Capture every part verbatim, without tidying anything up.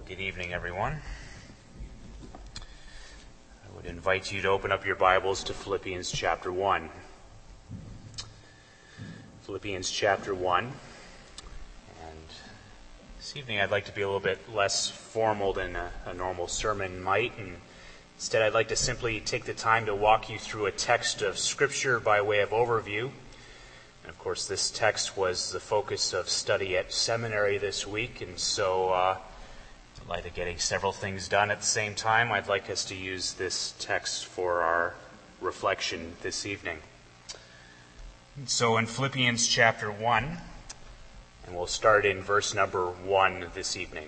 Good evening, everyone. I would invite you to open up your Bibles to Philippians chapter one. Philippians chapter one. And this evening I'd like to be a little bit less formal than a, a normal sermon might. And instead I'd like to simply take the time to walk you through a text of Scripture by way of overview. And of course this text was the focus of study at seminary this week. And so... Uh, In light of getting several things done at the same time, I'd like us to use this text for our reflection this evening. So in Philippians chapter one, and we'll start in verse number one this evening.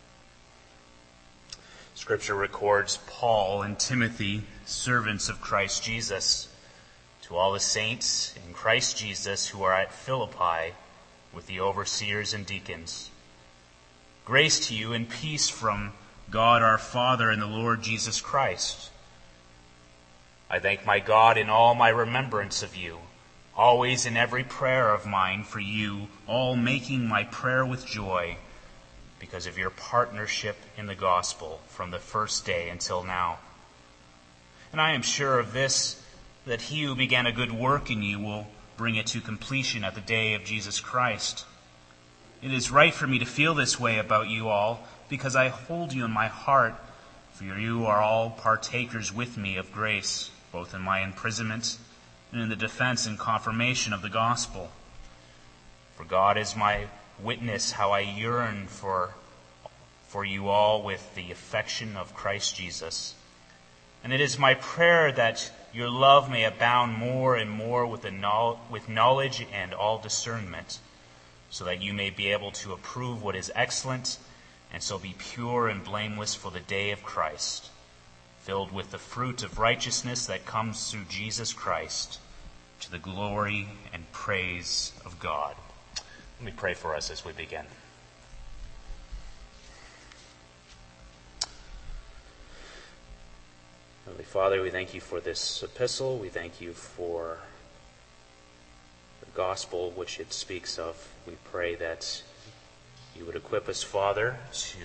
Scripture records, Paul and Timothy, servants of Christ Jesus, to all the saints in Christ Jesus who are at Philippi with the overseers and deacons. Grace to you and peace from God our Father and the Lord Jesus Christ. I thank my God in all my remembrance of you, always in every prayer of mine for you, all making my prayer with joy, because of your partnership in the gospel from the first day until now. And I am sure of this, that he who began a good work in you will bring it to completion at the day of Jesus Christ. It is right for me to feel this way about you all, because I hold you in my heart, for you are all partakers with me of grace, both in my imprisonment and in the defense and confirmation of the gospel. For God is my witness how I yearn for, for you all with the affection of Christ Jesus. And it is my prayer that your love may abound more and more with, the no- with knowledge and all discernment, so that you may be able to approve what is excellent, and so be pure and blameless for the day of Christ, filled with the fruit of righteousness that comes through Jesus Christ, to the glory and praise of God. Let me pray for us as we begin. Heavenly Father, we thank you for this epistle. We thank you for gospel which it speaks of. We pray that you would equip us, Father, to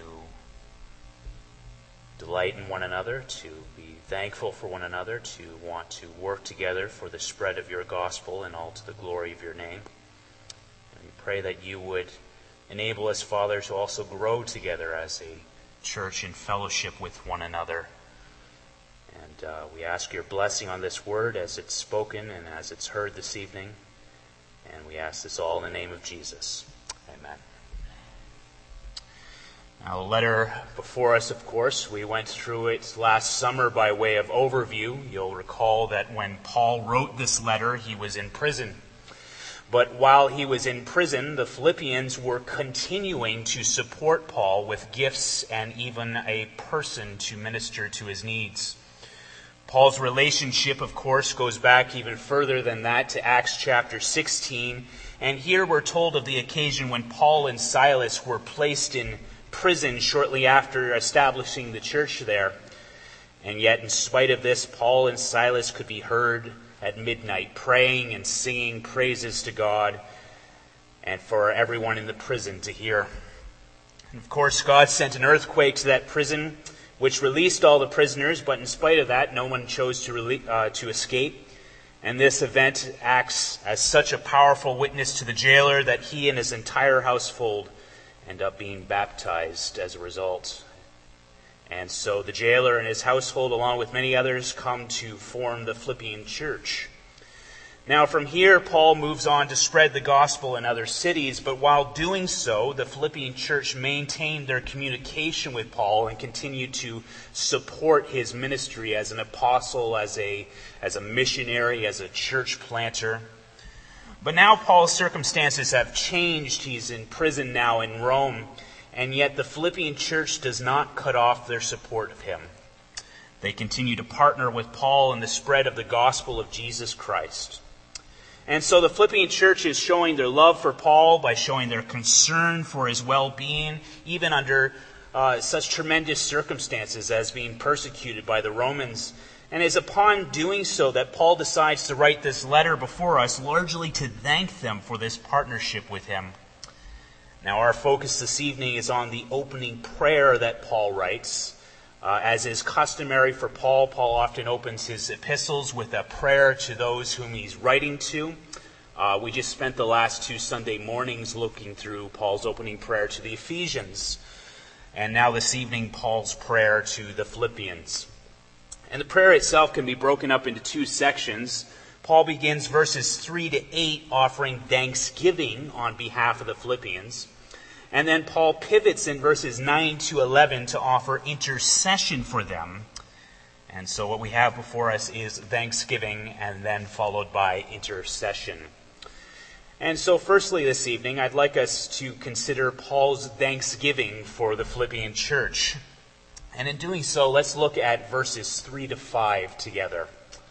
delight in one another, to be thankful for one another, to want to work together for the spread of your gospel and all to the glory of your name. And we pray that you would enable us, Father, to also grow together as a church in fellowship with one another. And uh, we ask your blessing on this word as it's spoken and as it's heard this evening. And we ask this all in the name of Jesus. Amen. Now, the letter before us, of course, we went through it last summer by way of overview. You'll recall that when Paul wrote this letter, he was in prison. But while he was in prison, the Philippians were continuing to support Paul with gifts and even a person to minister to his needs. Paul's relationship, of course, goes back even further than that to Acts chapter sixteen. And here we're told of the occasion when Paul and Silas were placed in prison shortly after establishing the church there. And yet, in spite of this, Paul and Silas could be heard at midnight praying and singing praises to God and for everyone in the prison to hear. And of course, God sent an earthquake to that prison, which released all the prisoners, but in spite of that, no one chose to rele- uh, to escape. And this event acts as such a powerful witness to the jailer that he and his entire household end up being baptized as a result. And so the jailer and his household, along with many others, come to form the Philippian church. Now from here, Paul moves on to spread the gospel in other cities, but while doing so, the Philippian church maintained their communication with Paul and continued to support his ministry as an apostle, as a, as a missionary, as a church planter. But now Paul's circumstances have changed. He's in prison now in Rome, and yet the Philippian church does not cut off their support of him. They continue to partner with Paul in the spread of the gospel of Jesus Christ. And so the Philippian church is showing their love for Paul by showing their concern for his well-being, even under uh, such tremendous circumstances as being persecuted by the Romans. And it is upon doing so that Paul decides to write this letter before us, largely to thank them for this partnership with him. Now, our focus this evening is on the opening prayer that Paul writes. Uh, as is customary for Paul, Paul often opens his epistles with a prayer to those whom he's writing to. Uh, we just spent the last two Sunday mornings looking through Paul's opening prayer to the Ephesians. And now this evening, Paul's prayer to the Philippians. And the prayer itself can be broken up into two sections. Paul begins verses three to eight offering thanksgiving on behalf of the Philippians. And then Paul pivots in verses nine to eleven to offer intercession for them. And so what we have before us is thanksgiving and then followed by intercession. And so firstly this evening, I'd like us to consider Paul's thanksgiving for the Philippian church. And in doing so, let's look at verses three to five together.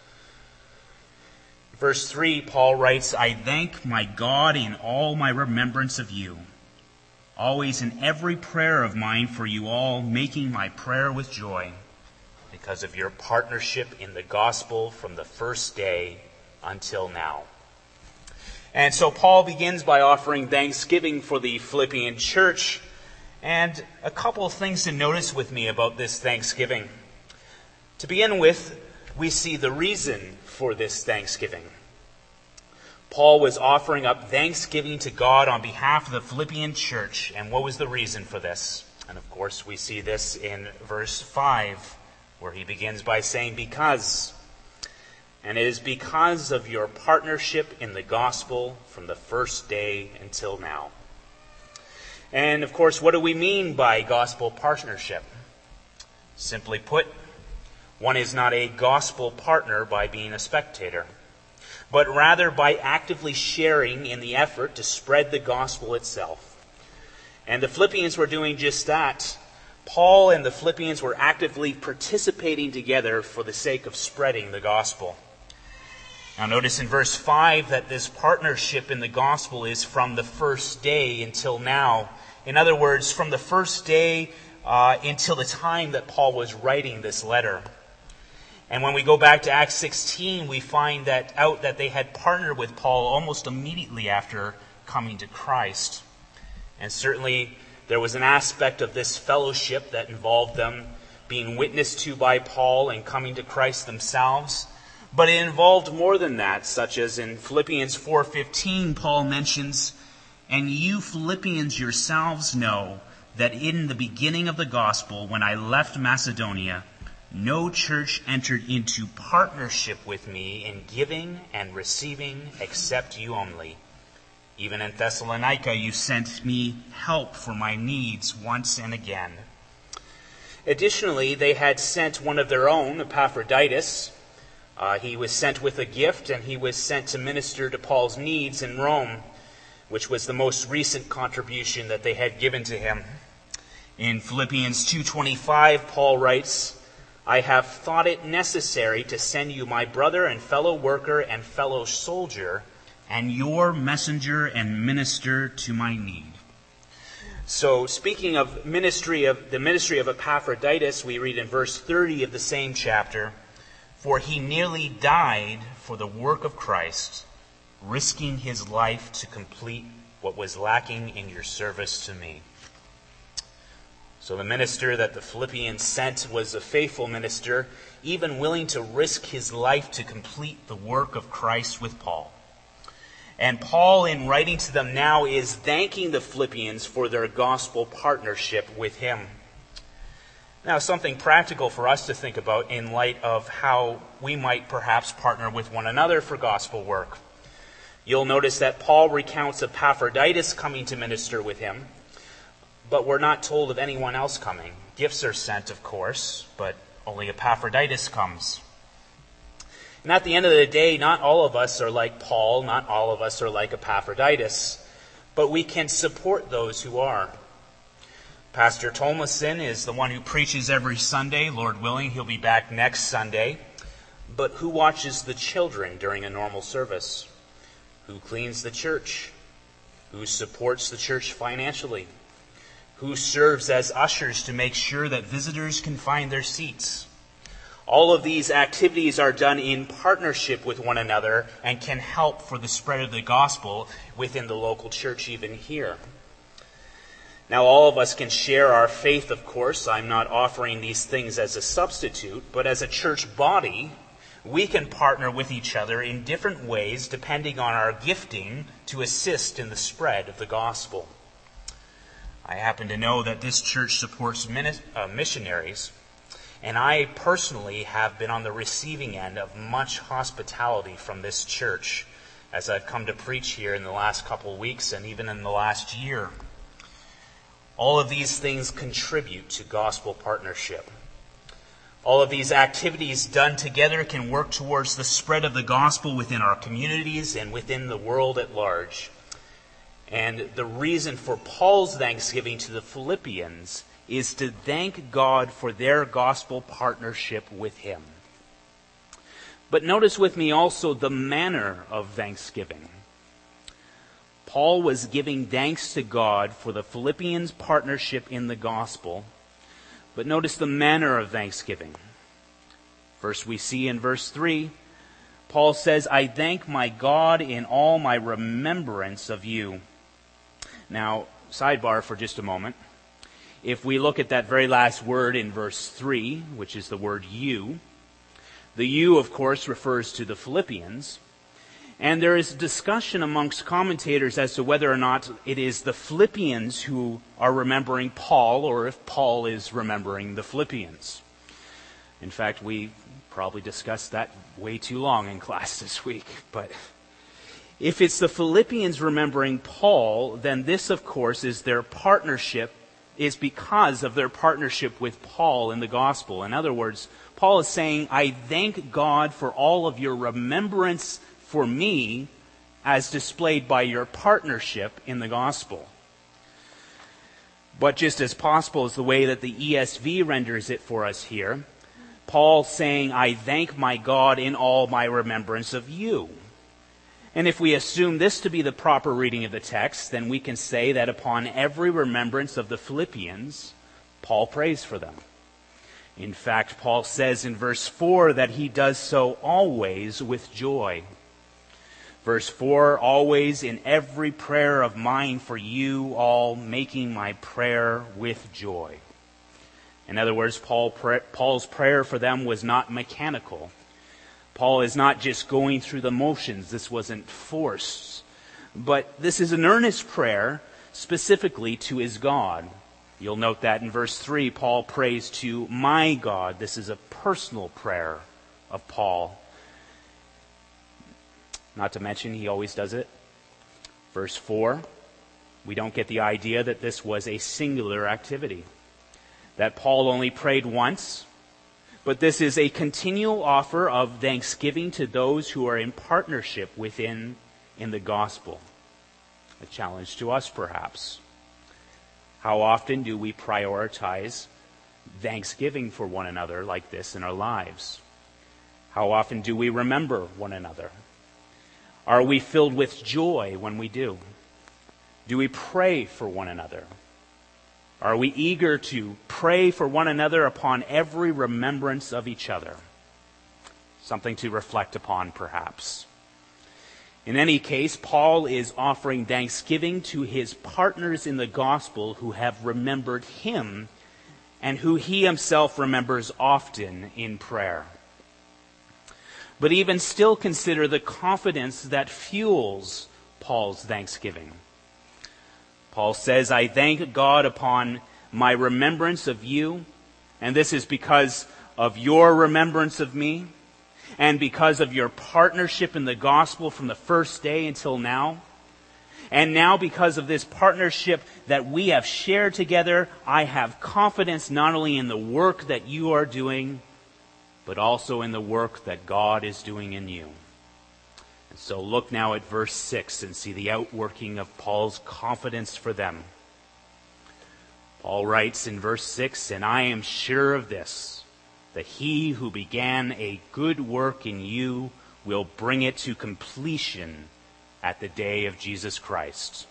Verse three, Paul writes, "I thank my God in all my remembrance of you, always in every prayer of mine for you all, making my prayer with joy, because of your partnership in the gospel from the first day until now." And so Paul begins by offering thanksgiving for the Philippian church. And a couple of things to notice with me about this thanksgiving. To begin with, we see the reason for this thanksgiving. Paul was offering up thanksgiving to God on behalf of the Philippian church. And what was the reason for this? And of course, we see this in verse five, where he begins by saying, "Because. And it is because of your partnership in the gospel from the first day until now." And of course, what do we mean by gospel partnership? Simply put, one is not a gospel partner by being a spectator, but rather by actively sharing in the effort to spread the gospel itself. And the Philippians were doing just that. Paul and the Philippians were actively participating together for the sake of spreading the gospel. Now notice in verse five that this partnership in the gospel is from the first day until now. In other words, from the first day uh, until the time that Paul was writing this letter. And when we go back to Acts sixteen, we find that out that they had partnered with Paul almost immediately after coming to Christ. And certainly there was an aspect of this fellowship that involved them being witnessed to by Paul and coming to Christ themselves. But it involved more than that, such as in Philippians four fifteen, Paul mentions, "And you Philippians yourselves know that in the beginning of the gospel, when I left Macedonia, no church entered into partnership with me in giving and receiving except you only. Even in Thessalonica you sent me help for my needs once and again." Additionally, they had sent one of their own, Epaphroditus. Uh, he was sent with a gift, and he was sent to minister to Paul's needs in Rome, which was the most recent contribution that they had given to him. In Philippians two twenty-five, Paul writes, "I have thought it necessary to send you my brother and fellow worker and fellow soldier, and your messenger and minister to my need." So, speaking of ministry of the ministry of Epaphroditus, we read in verse thirty of the same chapter, "For he nearly died for the work of Christ, risking his life to complete what was lacking in your service to me." So the minister that the Philippians sent was a faithful minister, even willing to risk his life to complete the work of Christ with Paul. And Paul, in writing to them now, is thanking the Philippians for their gospel partnership with him. Now, something practical for us to think about in light of how we might perhaps partner with one another for gospel work. You'll notice that Paul recounts Epaphroditus coming to minister with him, but we're not told of anyone else coming. Gifts are sent, of course, but only Epaphroditus comes. And at the end of the day, not all of us are like Paul, not all of us are like Epaphroditus, but we can support those who are. Pastor Tolmason is the one who preaches every Sunday. Lord willing, he'll be back next Sunday. But who watches the children during a normal service? Who cleans the church? Who supports the church financially? Who serves as ushers to make sure that visitors can find their seats? All of these activities are done in partnership with one another and can help for the spread of the gospel within the local church even here. Now, all of us can share our faith, of course. I'm not offering these things as a substitute, but as a church body, we can partner with each other in different ways depending on our gifting to assist in the spread of the gospel. I happen to know that this church supports missionaries, and I personally have been on the receiving end of much hospitality from this church as I've come to preach here in the last couple of weeks and even in the last year. All of these things contribute to gospel partnership. All of these activities done together can work towards the spread of the gospel within our communities and within the world at large. And the reason for Paul's thanksgiving to the Philippians is to thank God for their gospel partnership with him. But notice with me also the manner of thanksgiving. Paul was giving thanks to God for the Philippians' partnership in the gospel. But notice the manner of thanksgiving. First we see in verse three, Paul says, I thank my God in all my remembrance of you. Now, sidebar for just a moment. If we look at that very last word in verse three, which is the word you, the you, of course, refers to the Philippians. And there is discussion amongst commentators as to whether or not it is the Philippians who are remembering Paul or if Paul is remembering the Philippians. In fact, we probably discussed that way too long in class this week. But if it's the Philippians remembering Paul, then this, of course, is their partnership, is because of their partnership with Paul in the gospel. In other words, Paul is saying, I thank God for all of your remembrance for me as displayed by your partnership in the gospel. But just as possible is the way that the E S V renders it for us here. Paul saying, I thank my God in all my remembrance of you. And if we assume this to be the proper reading of the text, then we can say that upon every remembrance of the Philippians, Paul prays for them. In fact, Paul says in verse four that he does so always with joy. Verse four, always in every prayer of mine for you all, making my prayer with joy. In other words, Paul, Paul's prayer for them was not mechanical. Paul is not just going through the motions. This wasn't forced. But this is an earnest prayer specifically to his God. You'll note that in verse three, Paul prays to my God. This is a personal prayer of Paul. Not to mention, he always does it. Verse four, we don't get the idea that this was a singular activity, that Paul only prayed once, but this is a continual offer of thanksgiving to those who are in partnership within in the gospel. A challenge to us, perhaps. How often do we prioritize thanksgiving for one another like this in our lives? How often do we remember one another? Are we filled with joy when we do? Do we pray for one another? Are we eager to pray for one another upon every remembrance of each other? Something to reflect upon, perhaps. In any case, Paul is offering thanksgiving to his partners in the gospel who have remembered him and who he himself remembers often in prayer. But even still consider the confidence that fuels Paul's thanksgiving. Paul says, I thank God upon my remembrance of you, and this is because of your remembrance of me, and because of your partnership in the gospel from the first day until now. And now because of this partnership that we have shared together, I have confidence not only in the work that you are doing, but also in the work that God is doing in you. And so look now at verse six and see the outworking of Paul's confidence for them. Paul writes in verse six, and I am sure of this, that he who began a good work in you will bring it to completion at the day of Jesus Christ.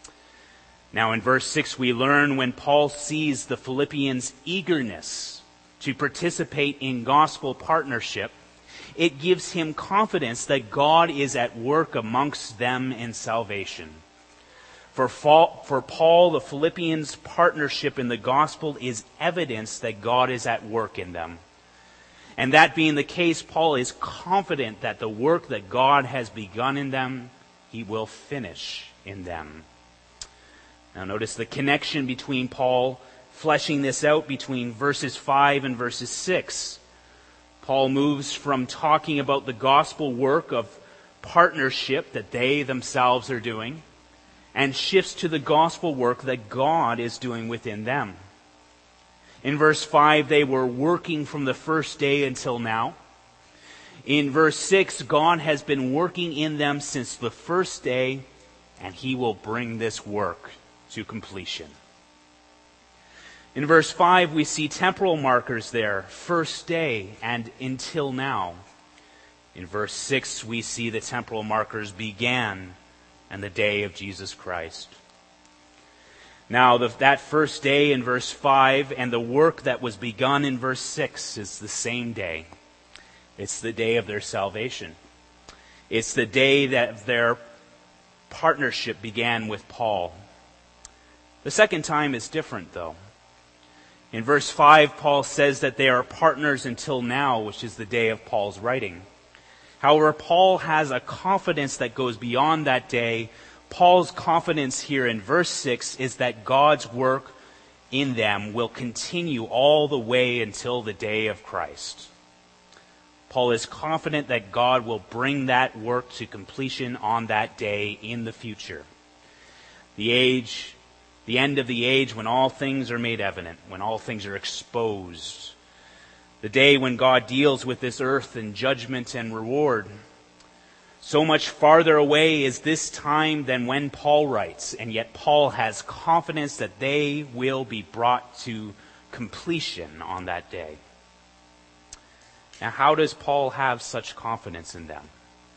Now in verse six we learn when Paul sees the Philippians' eagerness to participate in gospel partnership, it gives him confidence that God is at work amongst them in salvation. For Paul, the Philippians' partnership in the gospel is evidence that God is at work in them. And that being the case, Paul is confident that the work that God has begun in them, he will finish in them. Now notice the connection between Paul fleshing this out between verses five and verses six. Paul moves from talking about the gospel work of partnership that they themselves are doing and shifts to the gospel work that God is doing within them. In verse five, they were working from the first day until now. In verse six, God has been working in them since the first day, and he will bring this work to completion. In verse five, we see temporal markers there, first day and until now. In verse six, we see the temporal markers began and the day of Jesus Christ. Now, the, that first day in verse five and the work that was begun in verse six is the same day. It's the day of their salvation. It's the day that their partnership began with Paul. The second time is different, though. In verse five, Paul says that they are partners until now, which is the day of Paul's writing. However, Paul has a confidence that goes beyond that day. Paul's confidence here in verse six is that God's work in them will continue all the way until the day of Christ. Paul is confident that God will bring that work to completion on that day in the future. The age, the end of the age when all things are made evident, when all things are exposed. The day when God deals with this earth in judgment and reward. So much farther away is this time than when Paul writes, and yet Paul has confidence that they will be brought to completion on that day. Now, how does Paul have such confidence in them?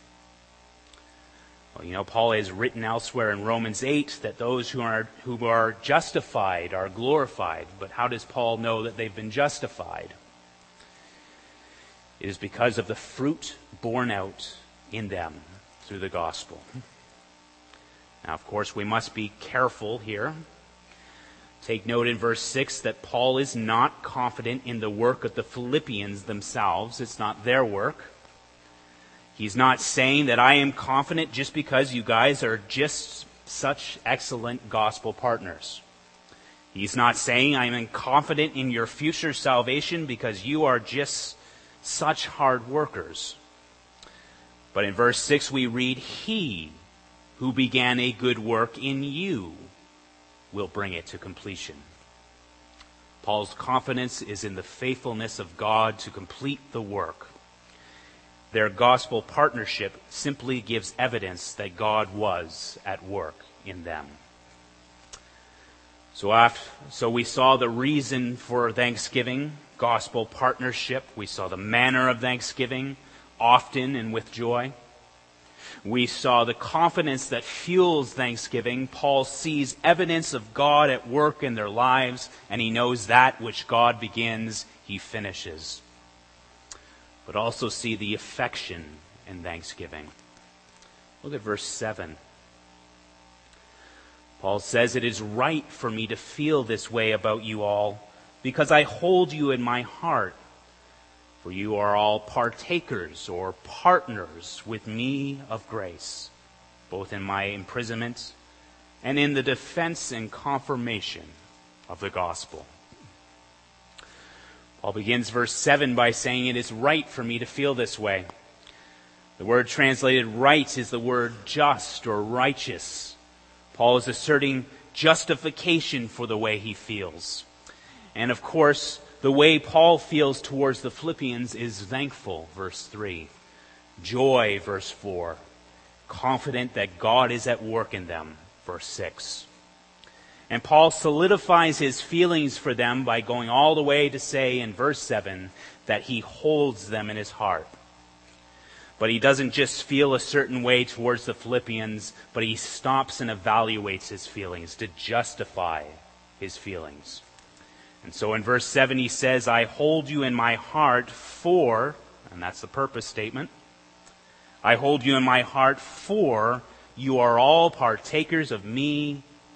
Well, you know, Paul has written elsewhere in Romans eight that those who are who are justified are glorified. But how does Paul know that they've been justified? It is because of the fruit borne out in them through the gospel. Now, of course, we must be careful here. Take note in verse six that Paul is not confident in the work of the Philippians themselves. It's not their work. He's not saying that I am confident just because you guys are just such excellent gospel partners. He's not saying I am confident in your future salvation because you are just such hard workers. But in verse six we read, He who began a good work in you will bring it to completion. Paul's confidence is in the faithfulness of God to complete the work. Their gospel partnership simply gives evidence that God was at work in them. So, after, so we saw the reason for thanksgiving, gospel partnership. We saw the manner of thanksgiving, often and with joy. We saw the confidence that fuels thanksgiving. Paul sees evidence of God at work in their lives, and he knows that which God begins, he finishes. But also see the affection in thanksgiving. Look at verse seven. Paul says, it is right for me to feel this way about you all, because I hold you in my heart. For you are all partakers or partners with me of grace, both in my imprisonment and in the defense and confirmation of the gospel. Paul begins verse seven by saying, it is right for me to feel this way. The word translated right is the word just or righteous. Paul is asserting justification for the way he feels. And of course, the way Paul feels towards the Philippians is thankful, verse three. Joy, verse four. Confident that God is at work in them, verse six. And Paul solidifies his feelings for them by going all the way to say in verse seven that he holds them in his heart. But he doesn't just feel a certain way towards the Philippians, but he stops and evaluates his feelings to justify his feelings. And so in verse seven he says, I hold you in my heart for, and that's the purpose statement, I hold you in my heart for you are all partakers of me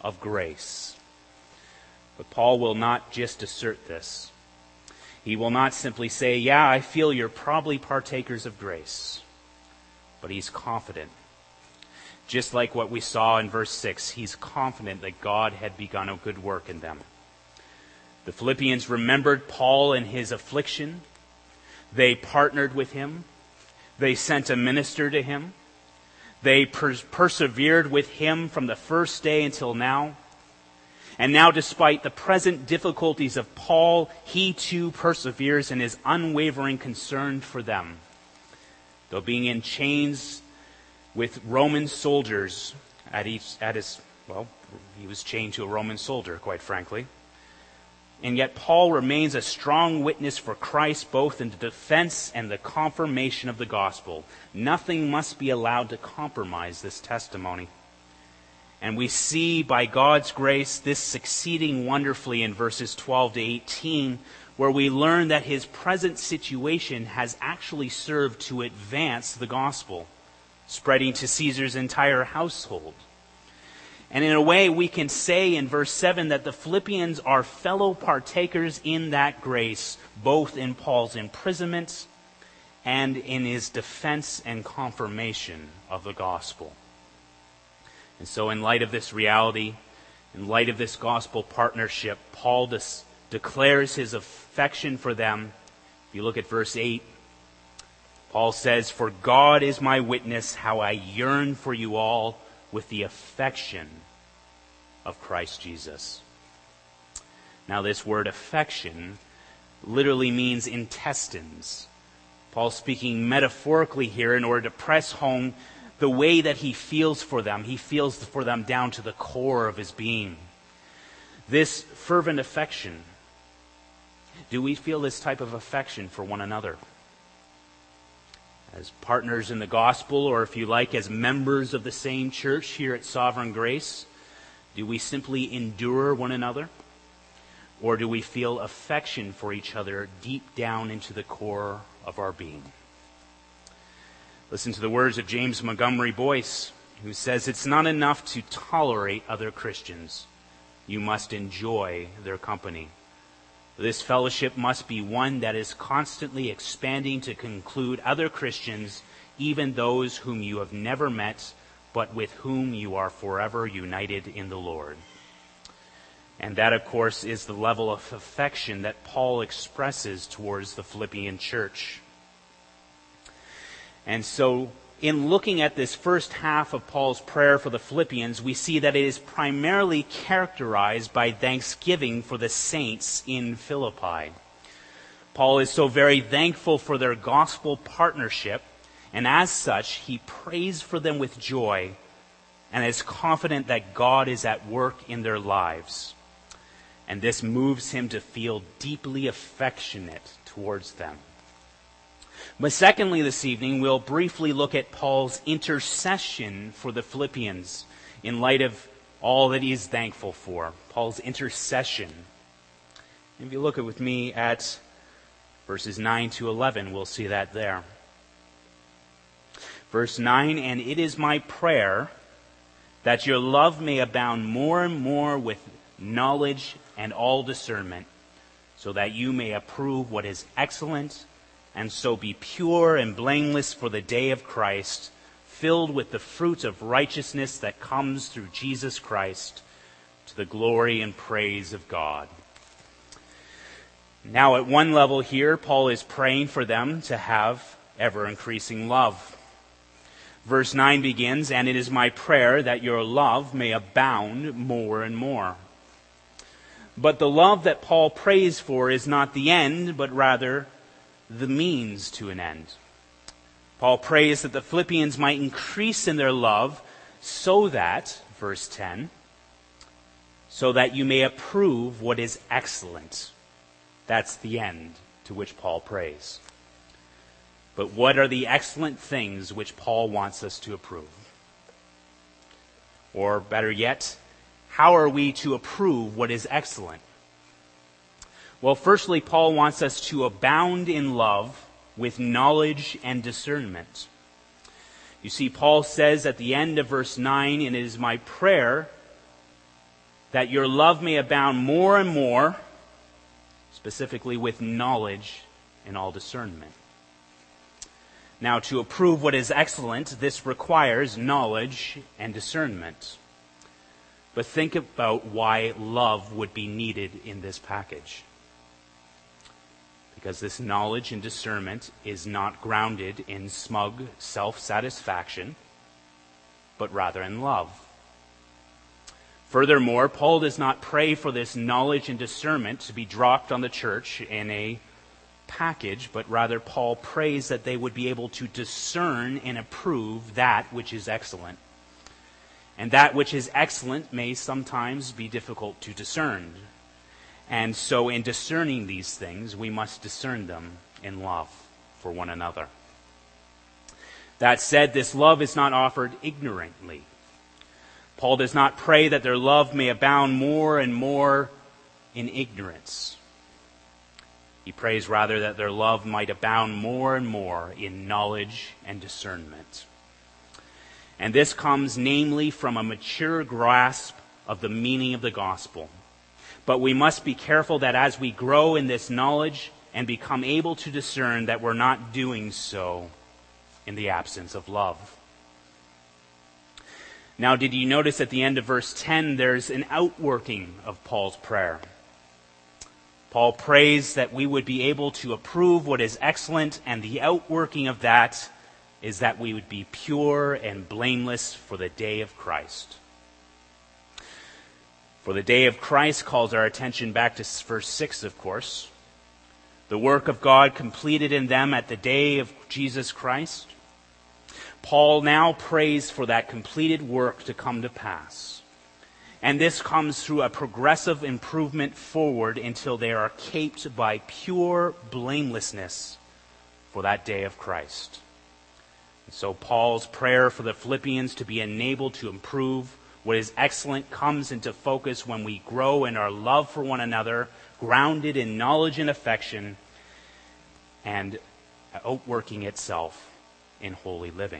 of grace. But Paul will not just assert this. He will not simply say, yeah, I feel you're probably partakers of grace. But he's confident. Just like what we saw in verse six, he's confident that God had begun a good work in them. The Philippians remembered Paul in his affliction. They partnered with him. They sent a minister to him. They per- persevered with him from the first day until now. And now, despite the present difficulties of Paul, he too perseveres in his unwavering concern for them. Though being in chains with Roman soldiers at each, at his, well, he was chained to a Roman soldier, quite frankly. And yet Paul remains a strong witness for Christ, both in the defense and the confirmation of the gospel. Nothing must be allowed to compromise this testimony. And we see, by God's grace, this succeeding wonderfully in verses twelve to eighteen, where we learn that his present situation has actually served to advance the gospel, spreading to Caesar's entire household. And in a way, we can say in verse seven that the Philippians are fellow partakers in that grace, both in Paul's imprisonment and in his defense and confirmation of the gospel. And so in light of this reality, in light of this gospel partnership, Paul des- declares his affection for them. If you look at verse eight, Paul says, "For God is my witness how I yearn for you all with the affection of Christ Jesus." Now this word affection literally means intestines. Paul's speaking metaphorically here in order to press home the way that he feels for them. He feels for them down to the core of his being. This fervent affection, do we feel this type of affection for one another? As partners in the gospel, or if you like, as members of the same church here at Sovereign Grace, do we simply endure one another? Or do we feel affection for each other deep down into the core of our being? Listen to the words of James Montgomery Boyce, who says, "It's not enough to tolerate other Christians. You must enjoy their company. This fellowship must be one that is constantly expanding to include other Christians, even those whom you have never met, but with whom you are forever united in the Lord." And that, of course, is the level of affection that Paul expresses towards the Philippian church. And so, in looking at this first half of Paul's prayer for the Philippians, we see that it is primarily characterized by thanksgiving for the saints in Philippi. Paul is so very thankful for their gospel partnership, and as such, he prays for them with joy and is confident that God is at work in their lives. And this moves him to feel deeply affectionate towards them. But secondly, this evening, we'll briefly look at Paul's intercession for the Philippians in light of all that he is thankful for. Paul's intercession. If you look with me at verses nine to eleven, we'll see that there. Verse nine, "And it is my prayer that your love may abound more and more with knowledge and all discernment, so that you may approve what is excellent, and so be pure and blameless for the day of Christ, filled with the fruit of righteousness that comes through Jesus Christ, to the glory and praise of God." Now, at one level here, Paul is praying for them to have ever-increasing love. Verse nine begins, "And it is my prayer that your love may abound more and more." But the love that Paul prays for is not the end, but rather the means to an end. Paul prays that the Philippians might increase in their love so that, verse ten, "so that you may approve what is excellent." That's the end to which Paul prays. But what are the excellent things which Paul wants us to approve? Or better yet, how are we to approve what is excellent? Well, firstly, Paul wants us to abound in love with knowledge and discernment. You see, Paul says at the end of verse nine, "And it is my prayer that your love may abound more and more, specifically with knowledge and all discernment. Now, to approve what is excellent, this requires knowledge and discernment. But think about why love would be needed in this package. Because this knowledge and discernment is not grounded in smug self-satisfaction, but rather in love. Furthermore, Paul does not pray for this knowledge and discernment to be dropped on the church in a package, but rather Paul prays that they would be able to discern and approve that which is excellent. And that which is excellent may sometimes be difficult to discern. And so in discerning these things, we must discern them in love for one another. That said, this love is not offered ignorantly. Paul does not pray that their love may abound more and more in ignorance. He prays rather that their love might abound more and more in knowledge and discernment. And this comes namely from a mature grasp of the meaning of the gospel. But we must be careful that as we grow in this knowledge and become able to discern, that we're not doing so in the absence of love. Now, did you notice at the end of verse ten, there's an outworking of Paul's prayer? Paul prays that we would be able to approve what is excellent, and the outworking of that is that we would be pure and blameless for the day of Christ. For the day of Christ calls our attention back to verse six, of course. The work of God completed in them at the day of Jesus Christ. Paul now prays for that completed work to come to pass. And this comes through a progressive improvement forward until they are caped by pure blamelessness for that day of Christ. And so Paul's prayer for the Philippians to be enabled to improve what is excellent comes into focus when we grow in our love for one another, grounded in knowledge and affection, and outworking itself in holy living.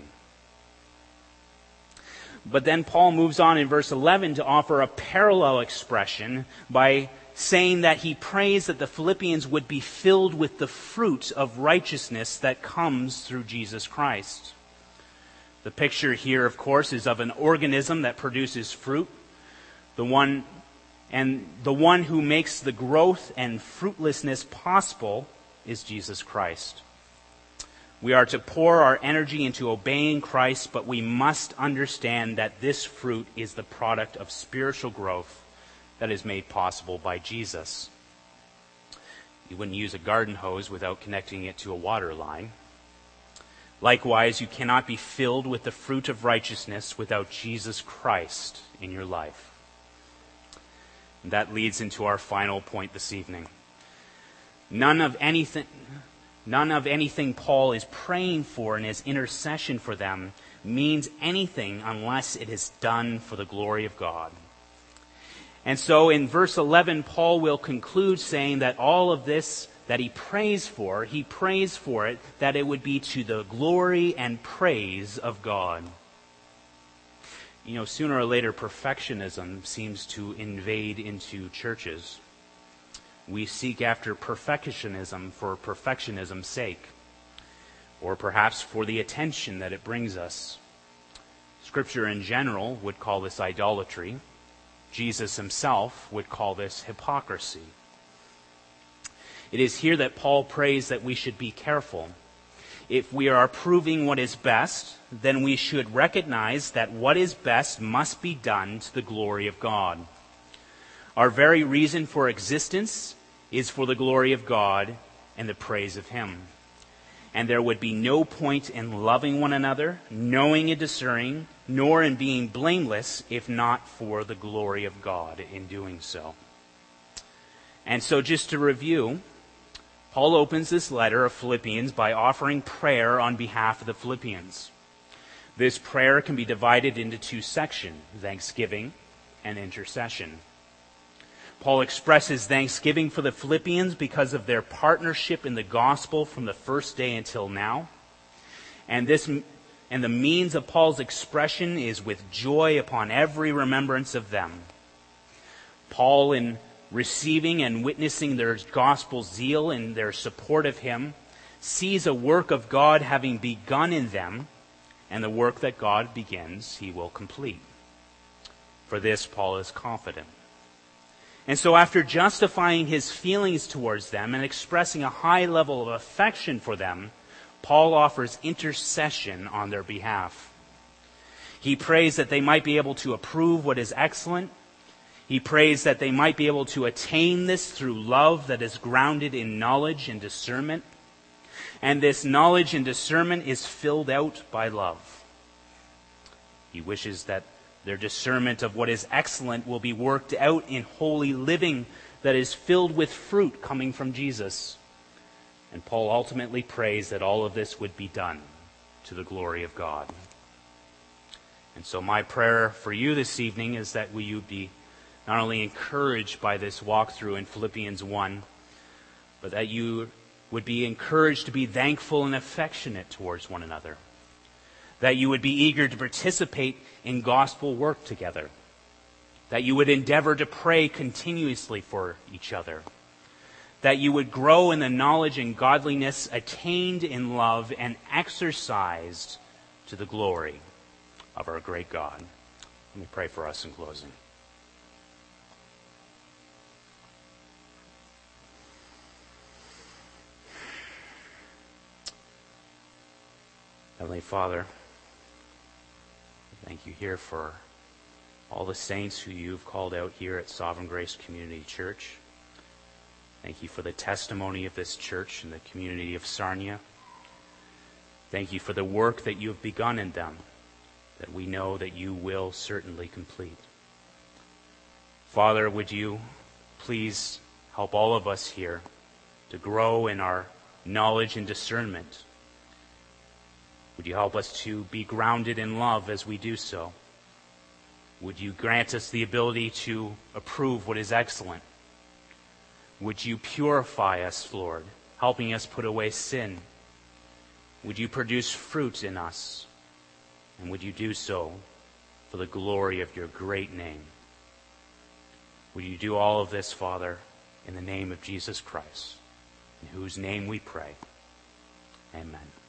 But then Paul moves on in verse eleven to offer a parallel expression by saying that he prays that the Philippians would be filled with the fruit of righteousness that comes through Jesus Christ. The picture here, of course, is of an organism that produces fruit. The one and the one who makes the growth and fruitlessness possible is Jesus Christ. We are to pour our energy into obeying Christ, but we must understand that this fruit is the product of spiritual growth that is made possible by Jesus. You wouldn't use a garden hose without connecting it to a water line. Likewise, you cannot be filled with the fruit of righteousness without Jesus Christ in your life. And that leads into our final point this evening. None of anything, none of anything Paul is praying for in his intercession for them means anything unless it is done for the glory of God. And so in verse eleven, Paul will conclude saying that all of this that he prays for, he prays for it that it would be to the glory and praise of God. You know, sooner or later, perfectionism seems to invade into churches. We seek after perfectionism for perfectionism's sake, or perhaps for the attention that it brings us. Scripture in general would call this idolatry. Jesus himself would call this hypocrisy. It is here that Paul prays that we should be careful. If we are approving what is best, then we should recognize that what is best must be done to the glory of God. Our very reason for existence is for the glory of God and the praise of Him. And there would be no point in loving one another, knowing and discerning, nor in being blameless, if not for the glory of God in doing so. And so just to review, Paul opens this letter of Philippians by offering prayer on behalf of the Philippians. This prayer can be divided into two sections, thanksgiving and intercession. Paul expresses thanksgiving for the Philippians because of their partnership in the gospel from the first day until now. And this and the means of Paul's expression is with joy upon every remembrance of them. Paul, in receiving and witnessing their gospel zeal and their support of him, sees a work of God having begun in them, and the work that God begins, he will complete. For this, Paul is confident. And so after justifying his feelings towards them and expressing a high level of affection for them, Paul offers intercession on their behalf. He prays that they might be able to approve what is excellent. He prays that they might be able to attain this through love that is grounded in knowledge and discernment. And this knowledge and discernment is filled out by love. He wishes that their discernment of what is excellent will be worked out in holy living that is filled with fruit coming from Jesus. And Paul ultimately prays that all of this would be done to the glory of God. And so my prayer for you this evening is that will you be not only encouraged by this walkthrough in Philippians one, but that you would be encouraged to be thankful and affectionate towards one another. That you would be eager to participate in gospel work together. That you would endeavor to pray continuously for each other. That you would grow in the knowledge and godliness attained in love and exercised to the glory of our great God. Let me pray for us in closing. Heavenly Father, thank you here for all the saints who you've called out here at Sovereign Grace Community Church. Thank you for the testimony of this church and the community of Sarnia. Thank you for the work that you have begun in them, that we know that you will certainly complete. Father, would you please help all of us here to grow in our knowledge and discernment. Would you help us to be grounded in love as we do so? Would you grant us the ability to approve what is excellent? Would you purify us, Lord, helping us put away sin? Would you produce fruit in us? And would you do so for the glory of your great name? Would you do all of this, Father, in the name of Jesus Christ, in whose name we pray. Amen.